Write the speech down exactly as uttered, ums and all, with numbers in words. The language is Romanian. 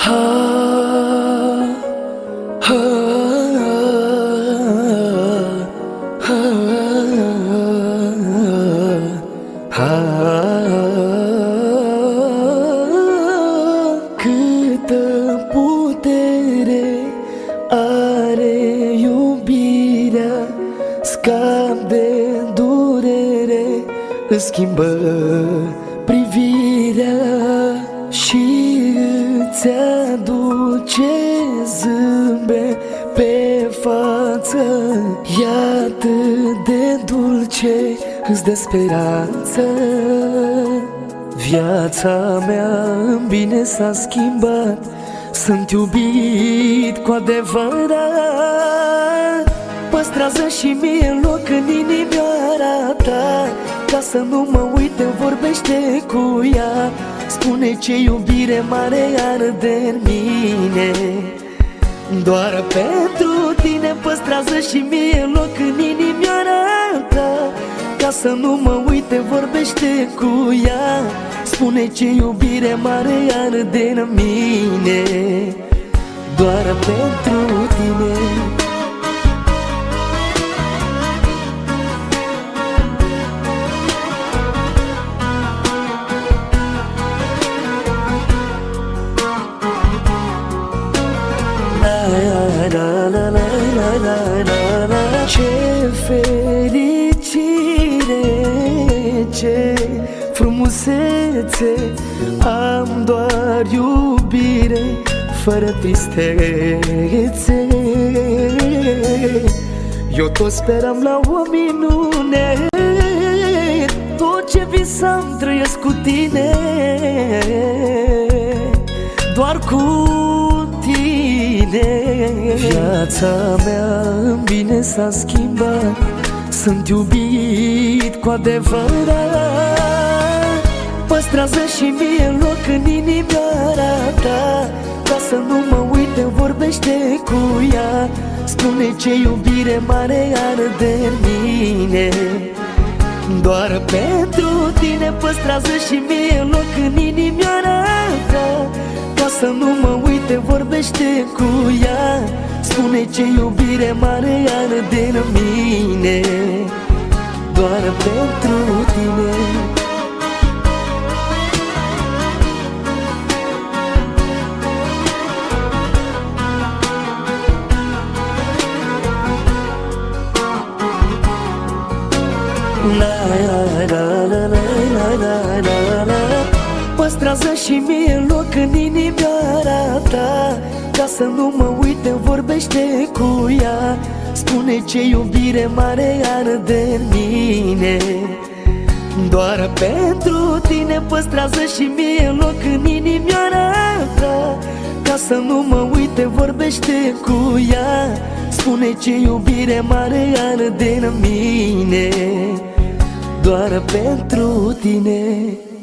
Ha, ha, ha, ha. Câtă putere are iubirea, scap de durere, îți schimbă privirea și îți aduce zâmbet pe față. E atât de dulce, îți dă speranță. Viața mea în bine s-a schimbat, sunt iubit cu adevărat. Păstrează și mie loc în inimioara ta, ca să nu mă uite, vorbește cu ea. Spune ce iubire mare arde în mine. Doar pentru tine păstrează și mie loc în inimioara ta, ca să nu mă uite, vorbește cu ea. Spune ce iubire mare arde în mine. Doar pentru tine. La, la, la, la, la, la, la. Ce fericire, ce frumusețe, am doar iubire fără tristețe. Eu tot speram la o minune, tot ce visam trăiesc cu tine. Doar cu tine. Viața mea în bine s-a schimbat, sunt iubit cu adevărat. Păstrează și mie loc în inimioara ta, ca să nu mă uite, vorbește cu ea. Spune ce iubire mare arde în mine. Doar pentru tine păstrează și mie loc în inimioara ta, ca să nu mă uite, vorbește cu ea. Spune ce iubire mare arde în mine. Doar pentru tine. La la la la la la la la. Păstrează și mie loc în inimioara ta, ca să nu mă uite, vorbește cu ea. Spune ce iubire mare arde în mine. Doar pentru tine păstrează și mie loc în inimioara ta, ca să nu mă uite, vorbește cu ea. Spune ce iubire mare arde în mine. Doar pentru tine.